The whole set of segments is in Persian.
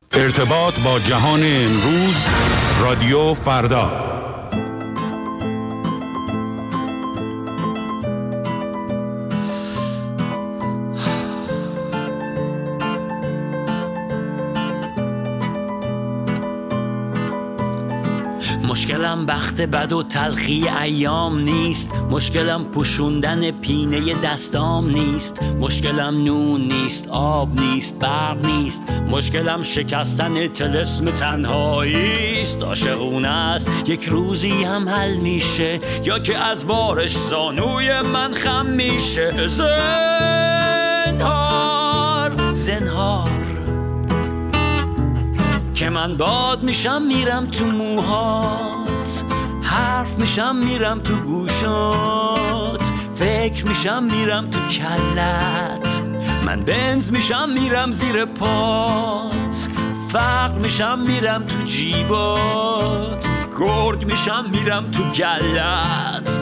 ارتباط با جهان امروز، رادیو فردا. مشکلم بخت بد و تلخی ایام نیست، مشکلم پوشوندن پینه دستام نیست، مشکلم نون نیست، آب نیست، برق نیست، مشکلم شکستن طلسم تنهاییست. عاشقونه است یک روزی هم حل میشه، یا که از بارش زانوی من خم میشه. زنهار زنهار که من باد میشم میرم تو موهات، حرف میشم میرم تو گوشات، فکر میشم میرم تو کلت، من بنز میشم میرم زیر پات، فقر میشم میرم تو جیبات، گرگ میشم میرم تو گلت.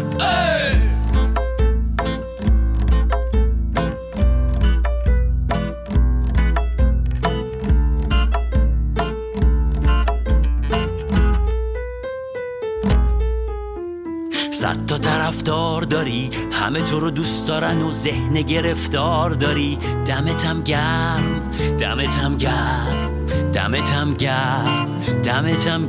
صد تا طرفدار داری، همه تو رو دوست دارن و ذهن گرفتار داری. دمتم گرم، دمتم گرم، دمتم گرم، دمتم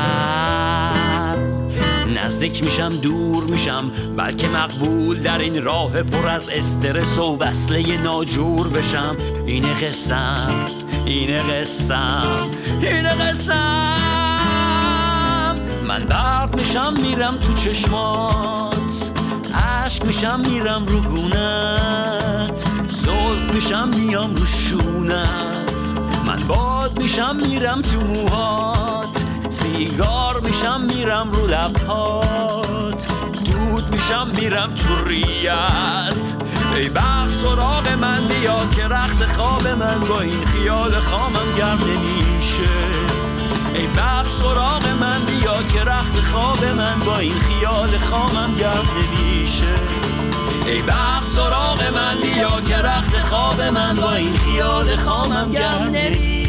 گرم. نزدیک میشم دور میشم، بلکه مقبول در این راه پر از استرس و وصله ناجور بشم. اینه قسم، اینه قسم، اینه قسم. من برق میشم میرم تو چشمات، عشق میشم میرم رو گونت، زلف میشم میام رو شونت، من باد میشم میرم تو موهات، سیگار میشم میرم رو لبهات، دود میشم میرم تو ریت. ای بخت سراغ من بیا که رخت خواب من با این خیال خامم گرم نمیشه. ای بخت سراغ من بیا که رخت خواب من با این خیال خامم گرم نمیشه. ای بخت سراغ من بیا که رخت خواب من با این خیال خامم گرم نمیشه.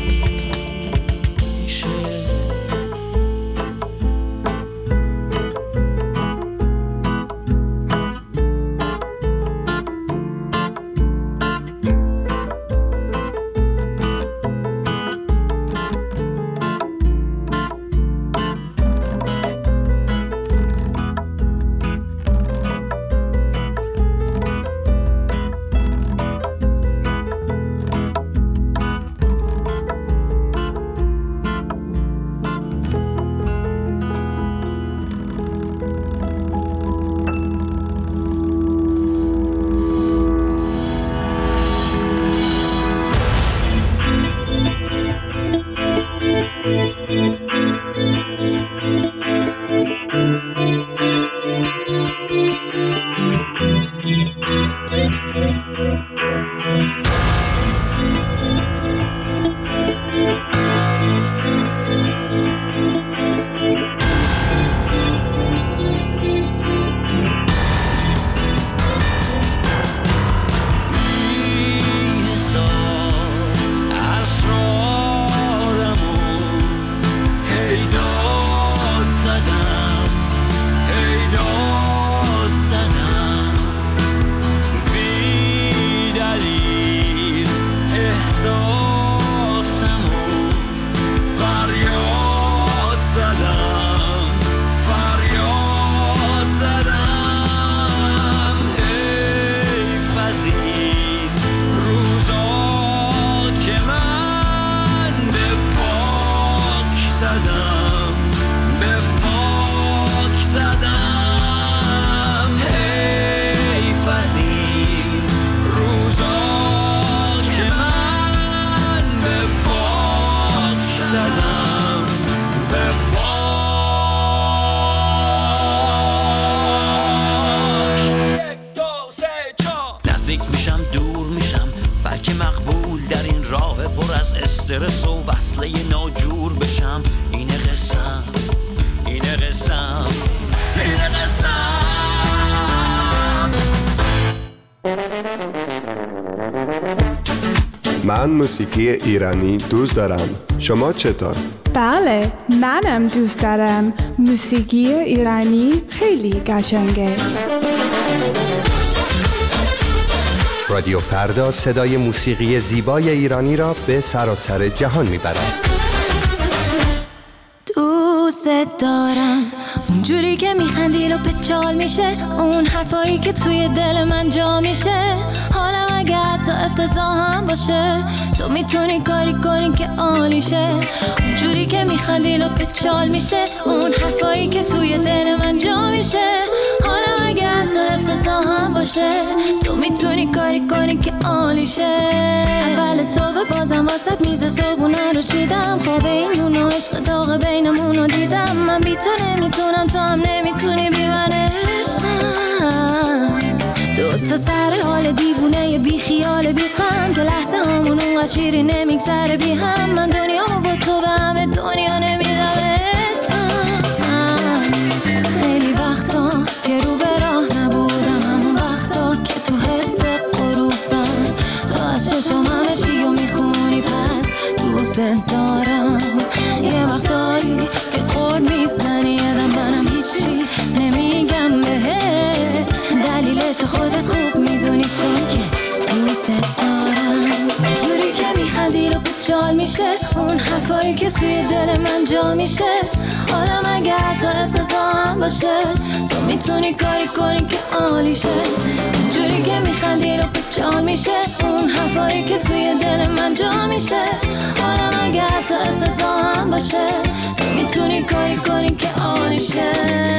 استرس و وصله ناجور بشم. اینه قسم، اینه قسم، اینه قسم. من موسیقی ایرانی دوست دارم. شما چطور؟ بله، منم دوست دارم. موسیقی ایرانی خیلی قشنگه. رادیو فردا صدای موسیقی زیبای ایرانی را به سراسر جهان میبرد. دوست دارم اونجوری که میخندی و پچال میشه، اون حرفایی که توی دل من جا میشه. حالم اگه حتی افتضاح هم باشه، تو میتونی کاری کنی که عالیشه. اونجوری که میخندی و پچال میشه، اون حرفایی که توی دل من جا میشه. حالم اگه حتی افتضاح هم باشه، تو میتونی کاری کنی که عالیشه. اول صبح بازم واسط میز صبحونه رو چیدم، خواب این نون و عشق داغ بینمون رو دیدم. من بی تو نمیتونم، تو هم نمیتونی بی من عشقم. دوتا سر حال دیوونه بی خیال بی غم، که لحظه همون اونقدر چیری نمیگذره بی هم. من دنیامو با تو به همه دنیا نمیدم عشقم. خیلی وقتا که رو به راه نبودم، همون وقتا که تو حس غروبم، تو از چشم همه چی رو میخونی، پس دوست دارم. یه وقتایی که قول میزنی یادم منم هیچی نمیگم بهت، دلیلش خودت خوب میدونی چون که دوست دارم. اونجوری که میخندی رو بچال میشه، اون حرفایی که توی دل من جا میشه. حالم اگه حتی افتضاح هم باشه، تو میتونی کاری کنی که عالیشه. اونجوری که میخندی رو بچال میشه، اون حرفایی که توی دل من جا میشه. حالم اگه حتی افتضاح هم باشه، تو میتونی کاری کنی که عالیشه.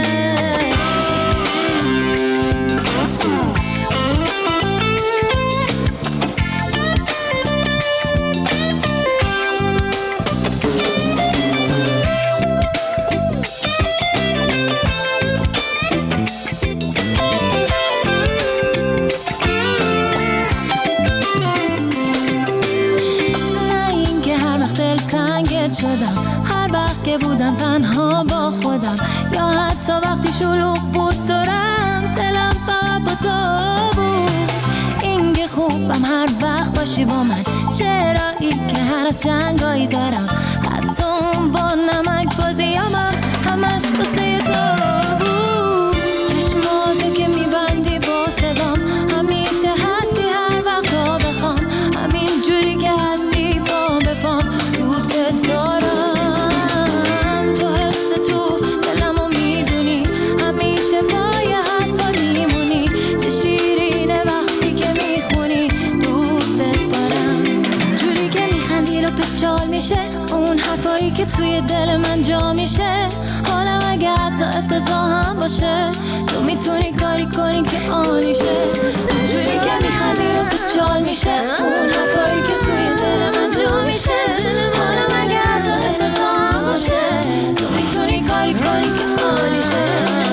هر وقت که بودم تنها با خودم، یا حتی وقتی شلوغ بود دورم، دلم فقط با تو بود. اینگه خوبم هر وقت باشی با من، چرایی که هر از جنگایی دارم، حتی اون با نمک بازیامم همش بسه تو بود. چشماتو که میبندی با صدام، همیشه هستی هر وقت تا بخوام، همین جوری که هستی با بپام. دوست دارم تو حس تو دلمو میدونی، همیشه با یه حرفا میمونی، چه شیرینه وقتی که میخونی. دوست دارم جوری که میخندی رو پچال میشه، اون حرفایی که توی دل من جا میشه. حالم اگه حتی افتضاح هم باشه، تو میتونی کاری کنی که عالیشه. جوری که میخندی رو پچال میشه، اون حرفایی که توی دل من جا میشه. حالم اگه حتی افتضاح هم باشه، تو میتونی کاری کنی که عالیشه.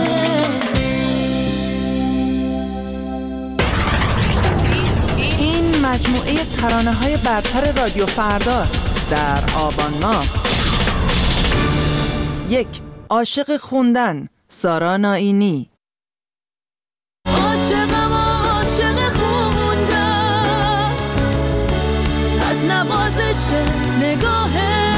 این مجموعه ترانه‌های برتر رادیو فرداست. در آبان ماه 1. عاشق خوندن، سارا نائینی. عاشقم عاشق خوندن، از نوازش نگاهت.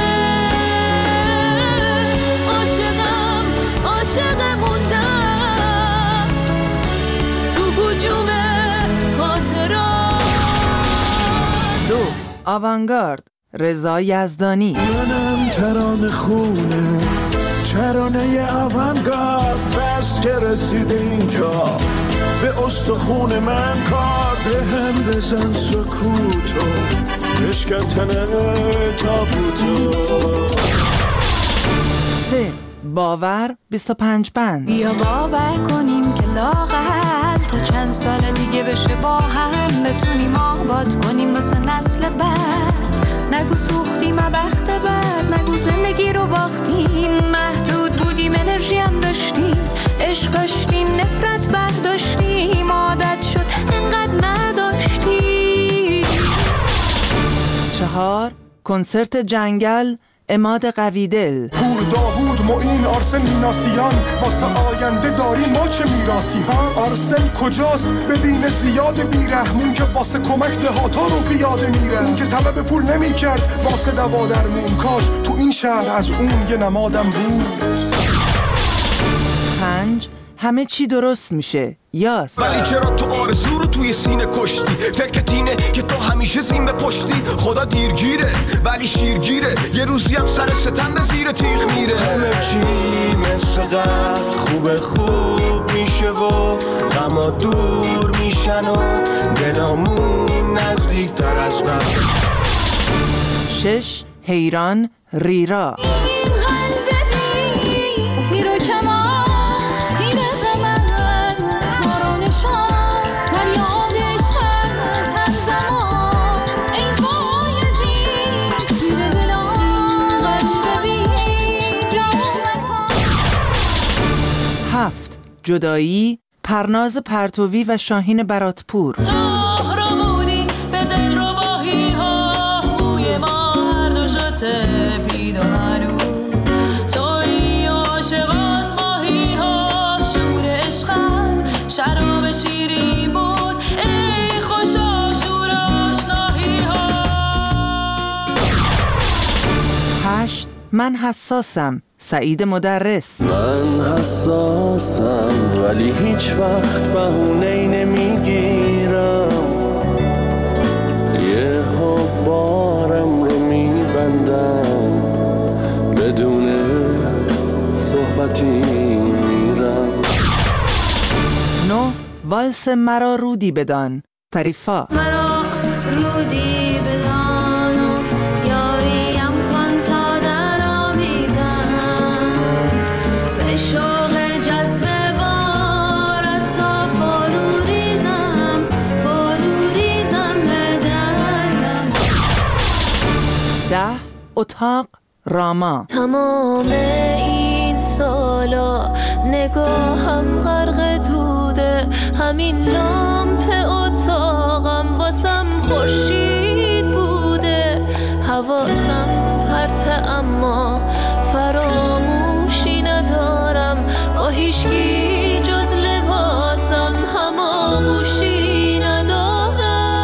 عاشقم عاشق موندن تو هجوم خاطرات. 2. آوانگارد، رضا یزدانی. منم ترانه خونه، ترانه آوانگارد، بس که رسیده اینجا به استخون من کار. به هم بزن سکوتو، بشکن تنه تابوتو. 3. باور 25 بند. بیا باور کنیم که لااقل تا چند سال دیگه بشه با هم بتونیم آباد کنیم واسه نسل بعد. نگو سوختیم بخت بعد، نگو زندگی رو باختیم، محدود بودیم انرژی هم داشتیم، عشق داشتیم نفرت برداشتیم، عادت شد انقدر نداشتیم. 4. کنسرت جنگل، عماد قویدل. پور داوود معین آرسن میناسیان، واسه آینده داریم ما چه میراسی ها. آرسن کجاست ببینه زیاد بیرحمون که واسه کمک دهاتا رو بیاده میره. اون که طلب پول نمی کرد واسه دوا درمون، کاش تو این شهر از اون یه نمادم بود. 5. همه چی درست میشه. یاس. ولی چرا تو آرزو رو توی سینه کشتی؟ فکرت اینه که تو همیشه زین به پشتی. خدا دیرگیره ولی شیرگیره، یه روزی هم سر ستم به زیر تیغ میره. همه چی مثل قبل خوب میشه و غما دور میشن و دلامون نزدیک تر از قبل. 6. حیران ریرا. جدایی پرناز پرتوی و شاهین براتپور. شراب شیرین بود ای خوشا شور آشنایی ها. 8. من حساسم سعید مدرس. من حساسم ولی هیچ وقت بهونه‌ای نمیگیرم، یه ها بارم رو میبندم، بدون صحبتی میرم. 9. والس مرا رودی بدان طریفا. مرا رودی بدان و یاریم کن تا در آمیزم، به شوق جذب بارت تا فروریزم به درم. 10. اتاق راما. تمام این سالا نگاهم غرق دوده، همین لامپ اتاقم واسم خورشید بوده، حواسم پرته اما فراموشی ندارم، با هیچکی جز لباسم هماغوشی ندارم.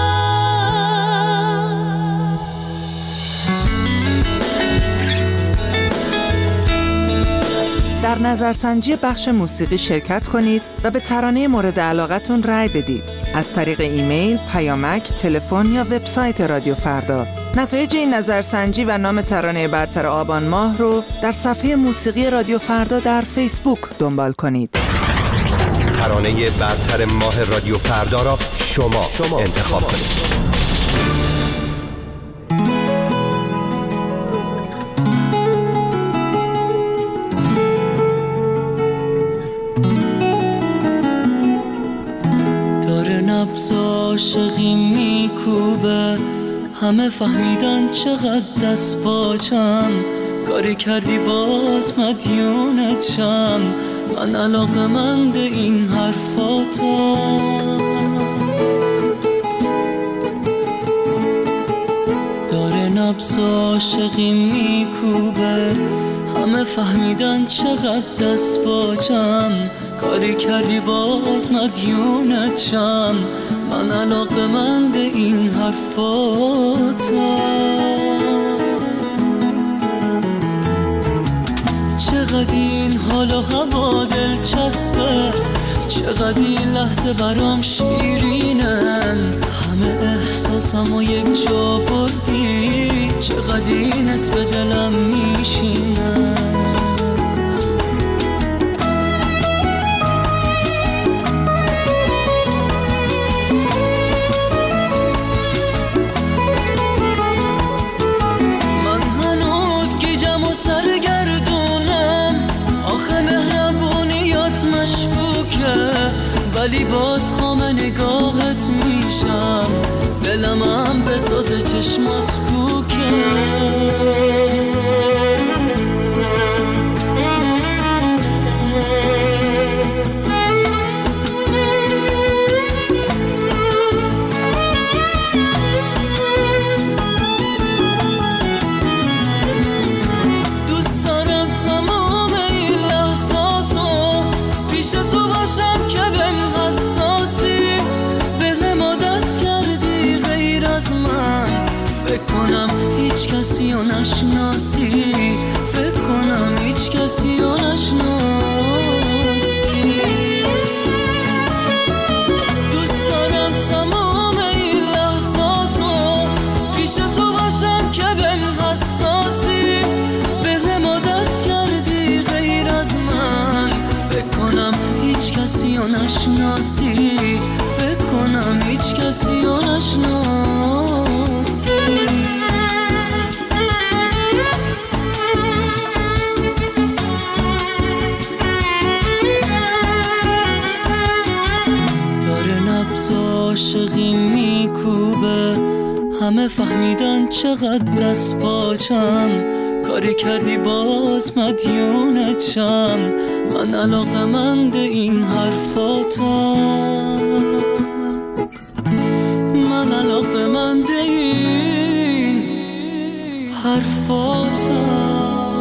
در نظرسنجی بخش موسیقی شرکت کنید و به ترانه مورد علاقتون رأی بدید از طریق ایمیل، پیامک، تلفن یا وبسایت رادیو فردا. نتایج این نظرسنجی و نام ترانه برتر آبان ماه رو در صفحه موسیقی رادیو فردا در فیسبوک دنبال کنید. ترانه برتر ماه رادیو فردا را شما انتخاب کنید. نبض عاشقی میکوبه، همه فهمیدن چقدر دست باچم، کاری کردی باز مدیونتم، من علاقه‌مند این حرفاتم. داره نبض عاشقی میکوبه، همه فهمیدن چقدر دست باچم، کاری کردی باز مدیونتم، من علاقه‌مند این حرفاتم. چقدر این حال و هوا دلچسبه، چقدر این لحظه برام شیرینن، همه احساسمو یک جا بردی، چقدر این حس به دلم میشینن. ولی باز خام نگاهت میشم، دلم هم بساز چشمات کوکه. رو نشناسی، فکر کنم هیچ کسی رو نشناسی. دوست دارم تمام این لحظاتو پیش تو باشم که بهم حساسی، به هم عادت کردی غیر از من، فکر کنم هیچ کسی رو نشناسی، فکر کنم هیچ کسی رو نشناسی. داره نبض عاشقی میکوبه، همه فهمیدن چقدر دست پاچم، کاری کردی باز مدیونتم، من علاقه‌مند این حرفاتم، من علاقه‌مند این حرفاتم.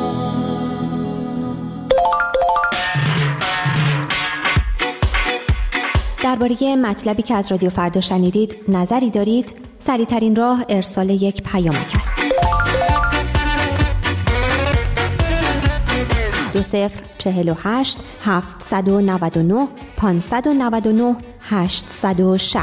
درباره مطلبی که از رادیو فردا شنیدید نظری دارید؟ سریع‌ترین راه ارسال یک پیامک است. 2048 799 599 860.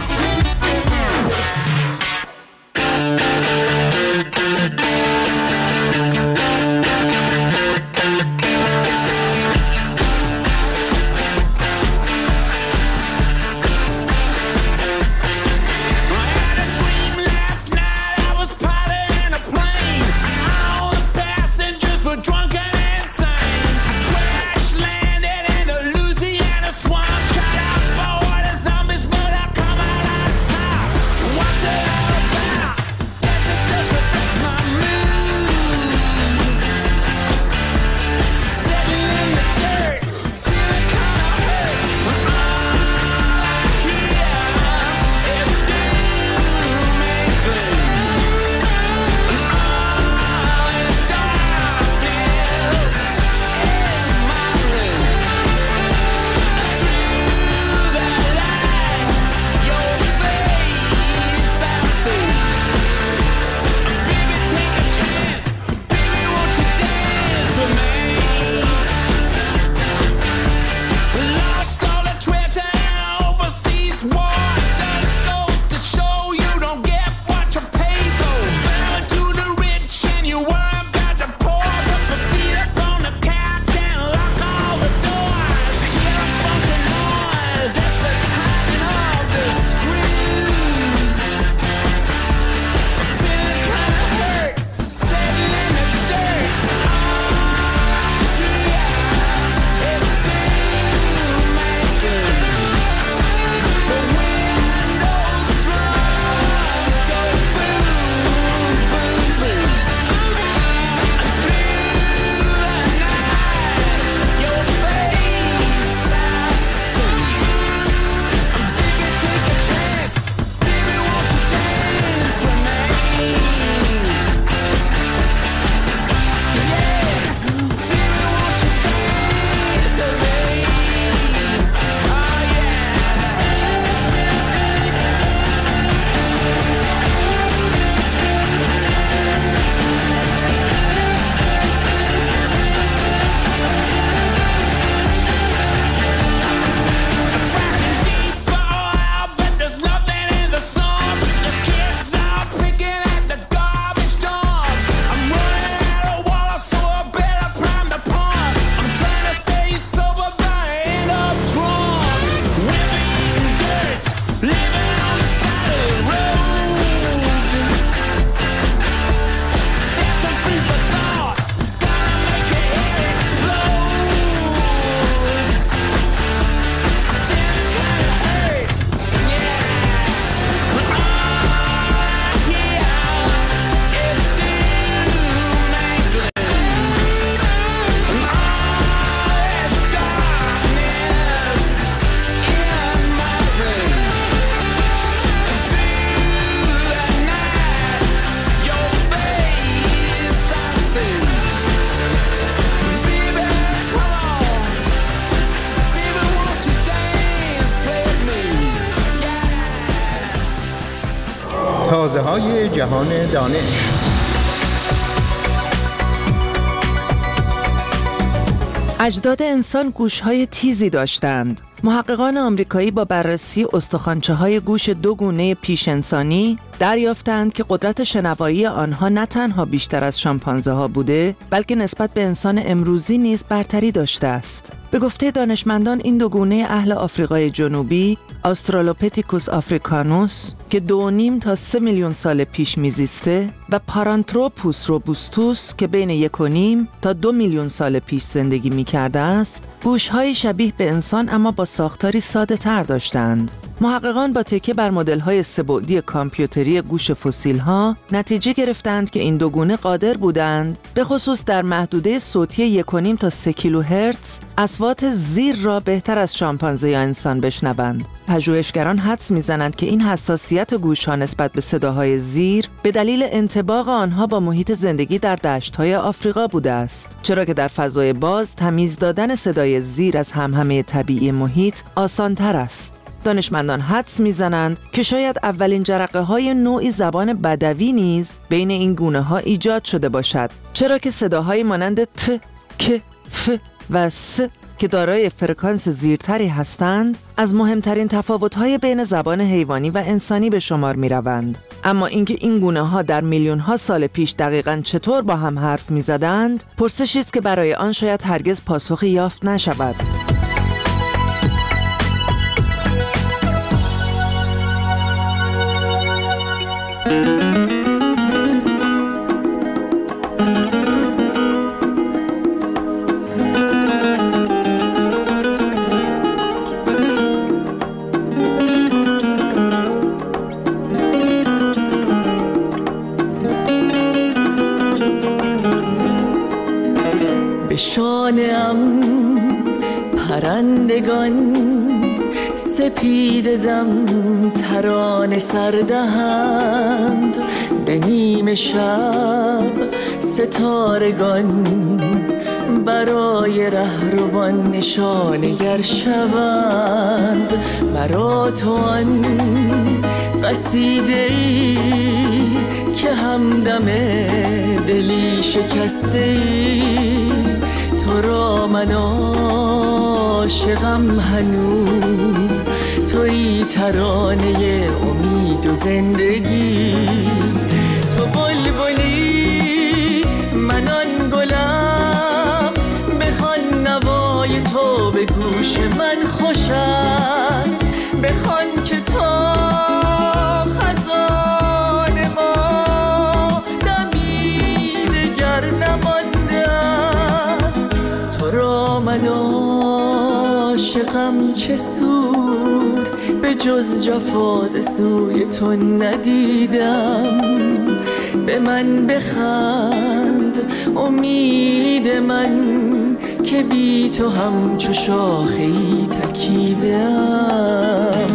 تازه‌های جهان دانش. اجداد انسان گوش‌های تیزی داشتند. محققان آمریکایی با بررسی استخوانچه‌های گوش دو گونه پیش انسانی دریافتند که قدرت شنوایی آنها نه تنها بیشتر از شامپانزه‌ها بوده، بلکه نسبت به انسان امروزی نیز برتری داشته است. به گفته دانشمندان این دو گونه اهل آفریقای جنوبی، آسترالوپیتیکوس آفریکانوس که 2.5 تا 3 میلیون سال پیش میزیسته و پارانتروپوس روبوستوس که بین 1.5 تا 2 میلیون سال پیش زندگی میکرده است، گوش‌های شبیه به انسان اما با ساختاری ساده تر داشتند. محققان با تکیه بر مدل‌های سه‌بعدی کامپیوتری گوش فسیل‌ها نتیجه گرفتند که این دو گونه قادر بودند به خصوص در محدوده صوتی 1.5 تا 3 کیلوهرتز اصوات زیر را بهتر از شامپانزه یا انسان بشنوند. پژوهشگران حدس می‌زنند که این حساسیت گوش‌ها نسبت به صداهای زیر به دلیل انطباق آنها با محیط زندگی در دشت‌های آفریقا بوده است، چرا که در فضای باز تمیز دادن صدای زیر از همهمه طبیعی محیط آسان‌تر است. دانشمندان حدس می‌زنند که شاید اولین جرقه‌های نوعی زبان بدوی نیز بین این گونه‌ها ایجاد شده باشد، چرا که صداهای مانند ت، ک، ف و س که دارای فرکانس زیرتری هستند، از مهمترین تفاوت‌های بین زبان حیوانی و انسانی به شمار می‌روند. اما اینکه این گونه‌ها در میلیون‌ها سال پیش دقیقاً چطور با هم حرف می‌زدند، پرسشی است که برای آن شاید هرگز پاسخی یافت نشود. به شانه‌ام پرندگان سپید دم ترانه سردهند، به نیم شب ستارگان برای رهروان نشانگر شوند. مرا تو آن قصیده‌ای که همدم دلی شکسته‌ای، تو را من عاشقم هنوز، تویی ترانه امید و زندگی. تو بلبلی من آن گلم، بخوان نوای تو به گوش من خوش است، بخوان که تا خزان ما دمی دگر نمانده است. تو را من عاشقم چه سود، به جز جفا ز سوی تو ندیدم. به من بخند امید من که بی تو همچو شاخه‌ای تکیدم.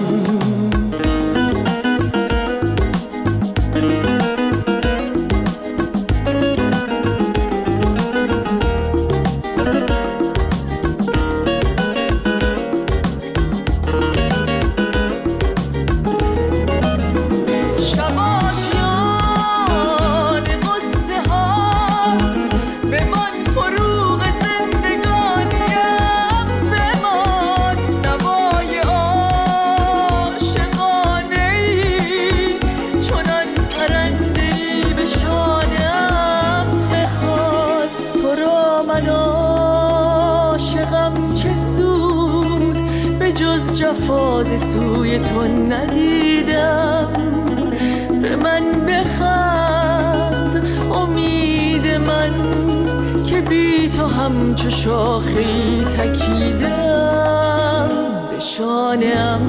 جفا ز سوی تو ندیدم. به من بخند امید من که بی تو همچو شاخه‌ای تکیدم. به شانه‌ام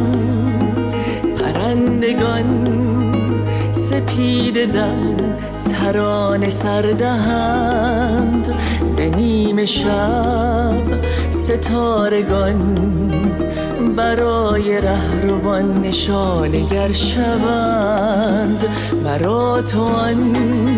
پرندگان سپید دم ترانه سردهند، به نیم شب ستارگان برای رهروان نشانگر شوند. مرا تو آن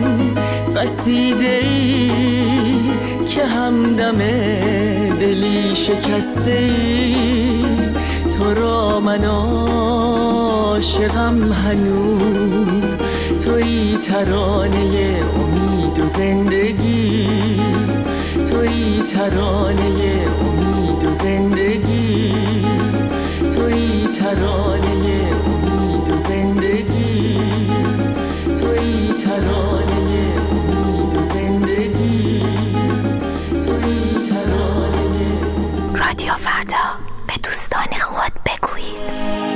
قصیده‌ای که همدم دلی شکسته‌ای، تو را من عاشقم هنوز، تویی ترانه امید و زندگی، تویی تویی ترانه امید و زندگی، تویی ترانه امید و زندگی، تویی ترانه امید و زندگی، تویی ترانه. رادیو فردا، به دوستان خود بگویید.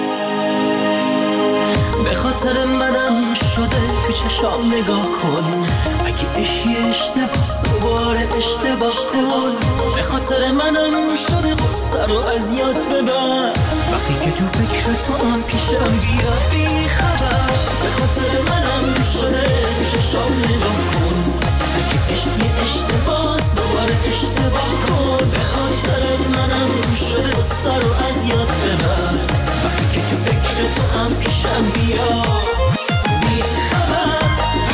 به خاطر منم شده تو چشام نگاه کن، اگه اشی اشتباس دوباره اشتباه کن. به خاطر منم شده غصه رو از یاد ببر، وقتی که تو فکر تو هم پیشم بیا بی خبر. به خاطر منم شده تو چشام نگاه کن، اگه اشی اشتباس دوباره اشتباه کن. به خاطر منم شده غصه رو از یاد ببر، وقتی که تو فکر تو هم پیشم بیا بی خبر.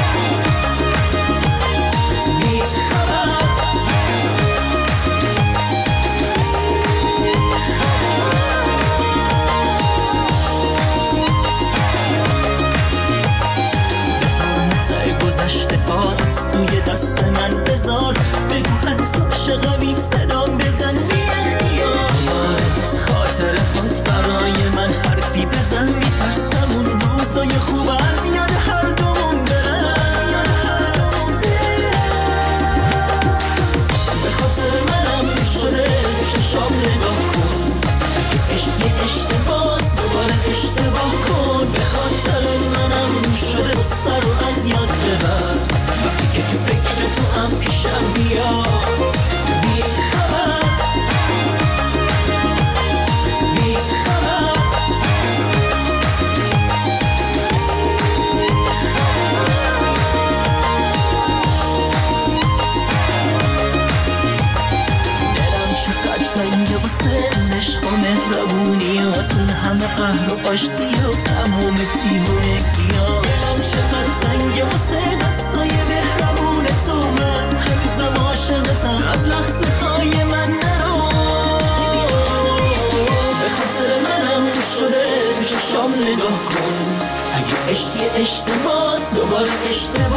گذشته ها دست توی دست من بذار، بگو هنوز عاشقمی صدام بزن بی اختیار. از خاطر هات برای من حرفی بزن، میترسم اون روزای خوب از یاد هر دومون برن. به خاطر منم شده تو چشام نگاه کن، اگه اشی اشتباس دوباره اشتباه کن. به خاطر منم شده سر رو از یاد ببر، وقتی که تو فکر تو هم پیشم بیا بی خبر. بی خبر. دلم چقدر تنگه واسه عشق و مهربونیاتون، همه قهر و آشتی و تمام دیوونگی‌ها. دلم چقدر تنگه واسه دستای مهربون تو، من هنوزم عاشقتم از لحظه های من نرو. به خاطر منم شده تو چشام نگاه کن، اگه اشتی اشتباس دوباره اشتباه